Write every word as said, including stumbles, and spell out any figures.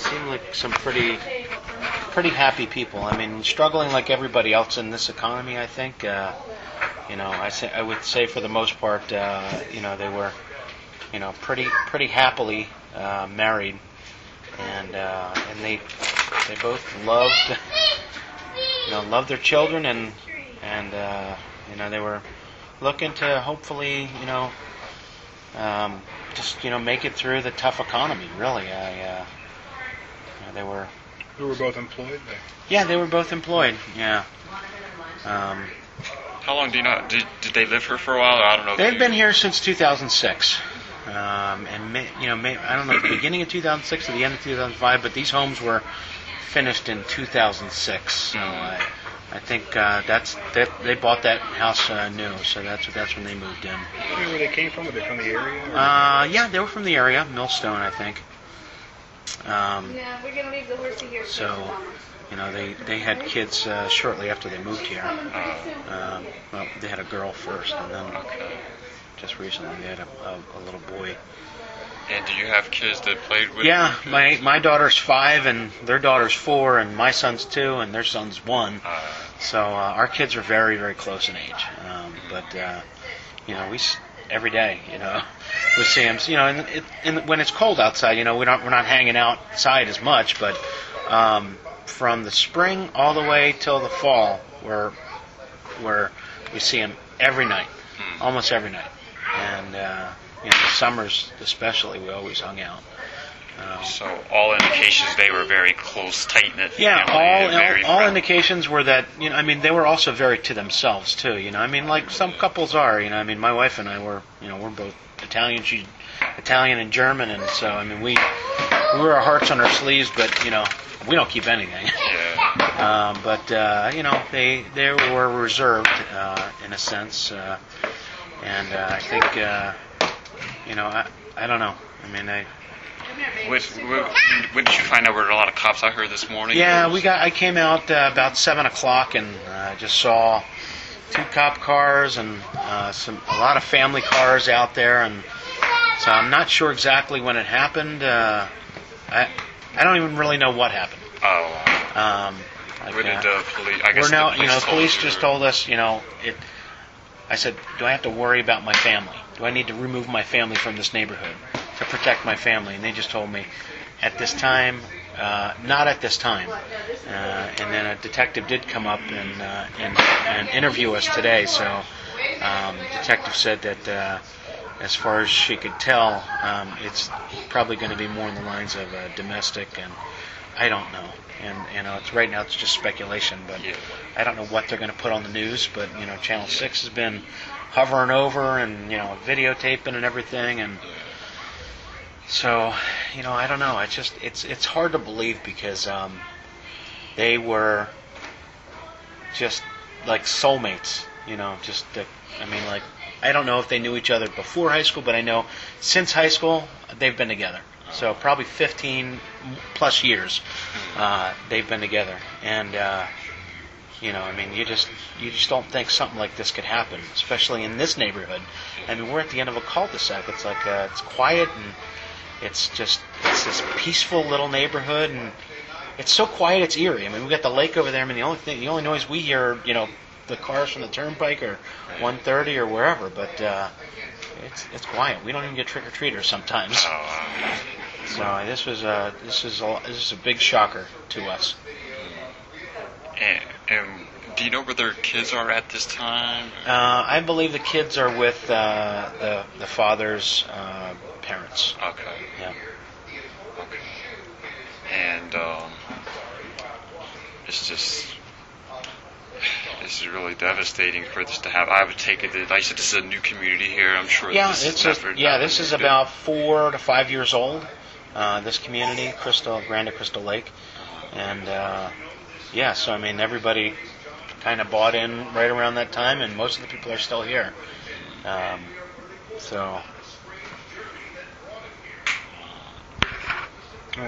seem like some pretty pretty happy people. I mean, struggling like everybody else in this economy, I think. Uh, you know, I say I would say for the most part, uh, you know, they were, you know, pretty pretty happily uh, married, and uh, and they they both loved, you know, loved their children, and and uh, you know, they were looking to hopefully, you know, um, just you know make it through the tough economy. Really, I, uh, you know, they were. Who were both employed? Then? Yeah, they were both employed. Yeah. Um, How long do you know? Did, did they live here for a while? Or I don't know. They've been here since two thousand six, um, and may, you know, may, I don't know the beginning of two thousand six or the end of two thousand five, but these homes were finished in two thousand six. So I, I think uh, that's that they bought that house uh, new. So that's that's when they moved in. Do you know where they came from? Were they from the area? Or? Uh, yeah, they were from the area, Millstone, I think. Um, yeah, we're gonna leave the horsey here. So, you know, they, they had kids uh, shortly after they moved here. Um, well, they had a girl first, and then just recently they had a, a, a little boy. And do you have kids that played with? Yeah, my my daughter's five, and their daughter's four, and my son's two, and their son's one. Uh, so uh, our kids are very, very close in age. Um, but uh, you know, we s- every day, you know, we see them. You know, and, it, and when it's cold outside, you know, we don't we're not hanging outside as much, but um, from the spring all the way till the fall, we're we're we see them every night, almost every night, and. Uh, You know, the summers especially, we always hung out. Um, so all indications they were very close, tight-knit yeah, family. all very all, all friendly. indications were that, you know, I mean, they were also very to themselves too. You know, I mean, like some couples are. You know, I mean, my wife and I were, you know, we're both Italian. She's Italian and German, and so I mean, we we wear our hearts on our sleeves, but you know, we don't keep anything. Yeah. um, but uh, you know, they they were reserved uh, in a sense, uh, and uh, I think. Uh, You know, I, I don't know. I mean, I. When, when, when did you find out there were a lot of cops out here this morning? Yeah, we got. I came out uh, about seven o'clock and uh, just saw two cop cars and uh, some a lot of family cars out there, and so I'm not sure exactly when it happened. Uh, I I don't even really know what happened. Oh. Um, like, Where did uh, the police? I guess we're now, the police you know, told police you just or- told us, you know, it. I said, do I have to worry about my family? Do I need to remove my family from this neighborhood to protect my family? And they just told me, at this time, uh, not at this time. Uh, and then a detective did come up and uh, and, and interview us today. So, um, the detective said that, uh, as far as she could tell, um, it's probably going to be more in the lines of uh, domestic, and I don't know. And you know, it's right now it's just speculation, but Yeah. I don't know what they're going to put on the news. But you know, Channel Six has been hovering over and you know videotaping and everything, and so you know I don't know. It's just it's it's hard to believe because um, they were just like soulmates. You know, just the, I mean, like I don't know if they knew each other before high school, but I know since high school they've been together. So probably fifteen plus years uh, they've been together, and uh, you know, I mean, you just you just don't think something like this could happen, especially in this neighborhood. I mean, we're at the end of a cul-de-sac. It's like uh, it's quiet and it's just it's this peaceful little neighborhood, and it's so quiet it's eerie. I mean, we got the lake over there. I mean, the only thing, the only noise we hear, you know, the cars from the turnpike or one thirty or wherever, but. Uh, It's it's quiet. We don't even get trick or treaters sometimes. So uh, this was a this is a this is a big shocker to us. And, and do you know where their kids are at this time? Uh, I believe the kids are with uh, the the father's uh, parents. Okay. Yeah. Okay. And um, it's just. This is really devastating for this to happen. I would take it that, like I said, this is a new community here. I'm sure Yeah, this it's is a, never, yeah. never This is been- about four to five years old. Uh, this community, Crystal, Grand Crystal Lake, and uh, yeah. So I mean, everybody kind of bought in right around that time, and most of the people are still here. Um, so